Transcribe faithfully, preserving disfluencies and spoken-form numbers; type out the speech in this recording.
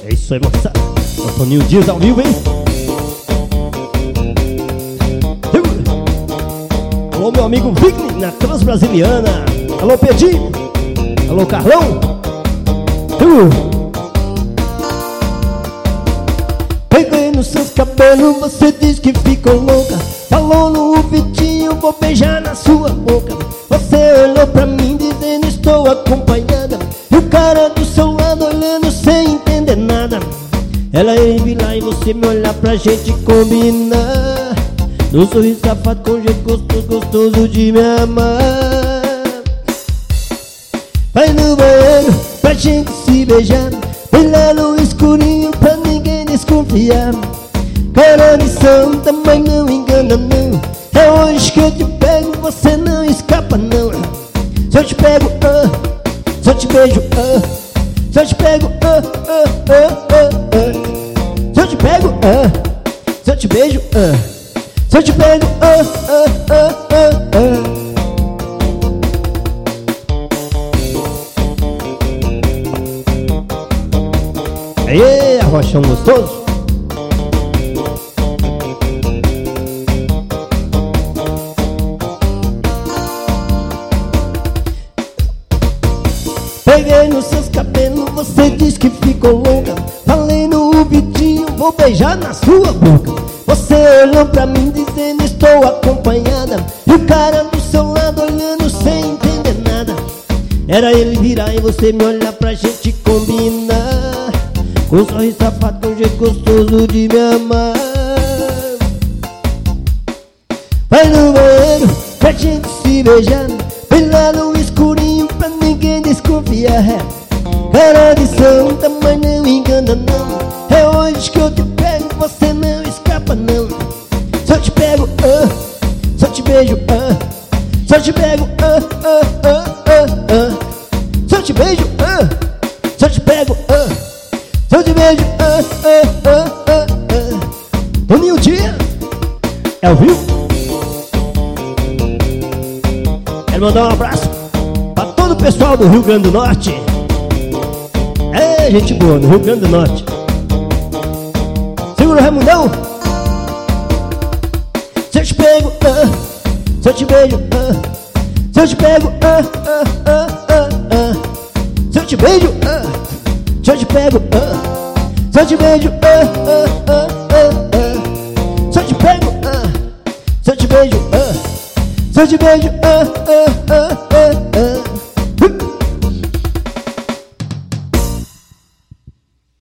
É isso aí, moçada. Toninho Dias ao vivo, hein? Alô, meu amigo Vigni, na Transbrasiliana. Alô, Pedinho. Alô, Carlão. Peguei nos seus cabelos, você diz que ficou louca. Falou no ouvidinho, vou beijar na sua boca. Você olhou pra mim dizendo estou acompanhada. E o cara do seu lado olhando sem entender nada. Ela ia vir lá e você me olhar pra gente combinar. No sorriso safado com jeito gostoso, gostoso de me amar. Vai no banheiro pra gente se beijar. Brilhar no escurinho pra ninguém desconfiar. Cara de santa, mas não engana não. É hoje que eu te pego, você não escapa não. Se eu te pego, ah, se eu te beijo, ah, se eu te pego, ah, ah, ah, ah, ah. Se eu te pego, ah, se eu te beijo, ah, se eu te pego, ah, ah, ah, ah, ah. Aê, arrochão gostoso. Peguei nos seus cabelos, você diz que ficou louca. Falei no ouvidinho, vou beijar na sua boca. Você olhou pra mim dizendo estou acompanhada. E o cara do seu lado olhando sem entender nada. Era ele virar e você me olhar pra gente combinar. Com um sorriso safado, com um jeito gostoso de me amar. Vai no banheiro pra gente se beijar. Brilhar no escurinho pra ninguém desconfiar. Cara de santa, mas não engana não. É hoje que eu te pego, você não escapa não. Se eu te pego, ah, se eu te beijo, ah, se eu te pego, ah, ah, ah, ah, ah. Se eu te beijo, ah, se eu te pego, ah, se eu te beijo, ah, ah, ah, ah, ah. Toninho Dias é ao vivo. Quero mandar um abraço pra todo o pessoal do Rio Grande do Norte. É, gente boa, no Rio Grande do Norte. Segura o Raimundão. Se eu te pego, ah, se eu te beijo, ah, se eu te pego, ah, ah, ah, ah, ah. Se eu te beijo, ah, se eu te pego, ah, se eu te beijo, ah, ah, ah, ah, ah. Se eu te pego, ah, se eu te beijo, ah, se eu te beijo, ah, ah, ah.